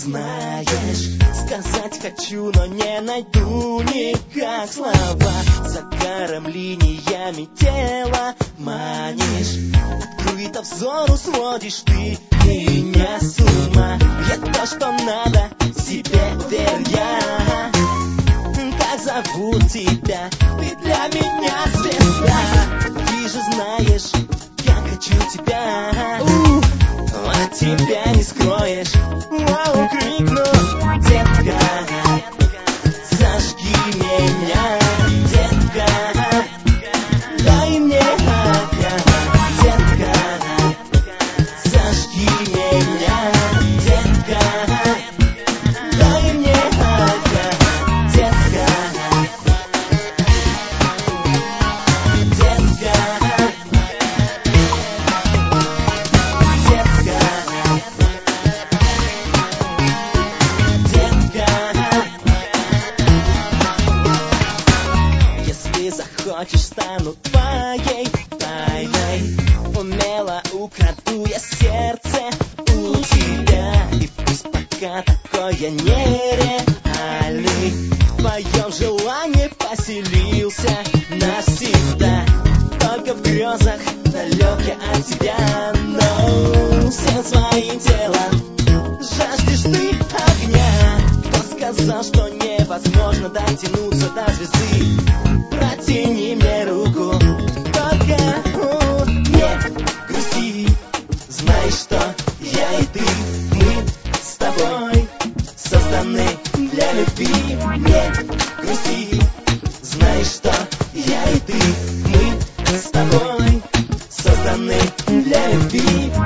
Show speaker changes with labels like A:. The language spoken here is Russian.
A: знаешь, сказать хочу, но не найду никак слова. Загаром линиями тела манишь, открыто взору сводишь ты меня с ума. Я то, что надо, себе верь я. Как зовут тебя? Ты для меня звезда. Ты же знаешь, я хочу тебя. От тебя не скроешь. Вау, крикну, детка, зажги меня, детка, дай мне огня, детка, зажги меня, детка, дай мне огня, детка, детка, захочешь, стану твоей тайной. Умело украду я сердце у тебя. И пусть пока такое нереальный, в твоем желании поселился навсегда. Только в грезах далеко от тебя, но всем своим телом жаждешь ты огня. Кто сказал, что невозможно дотянуться до звезды? Протяни мне руку, только не грусти. Знай, что я и ты, мы с тобой созданы для любви. Не грусти, знай, что я и ты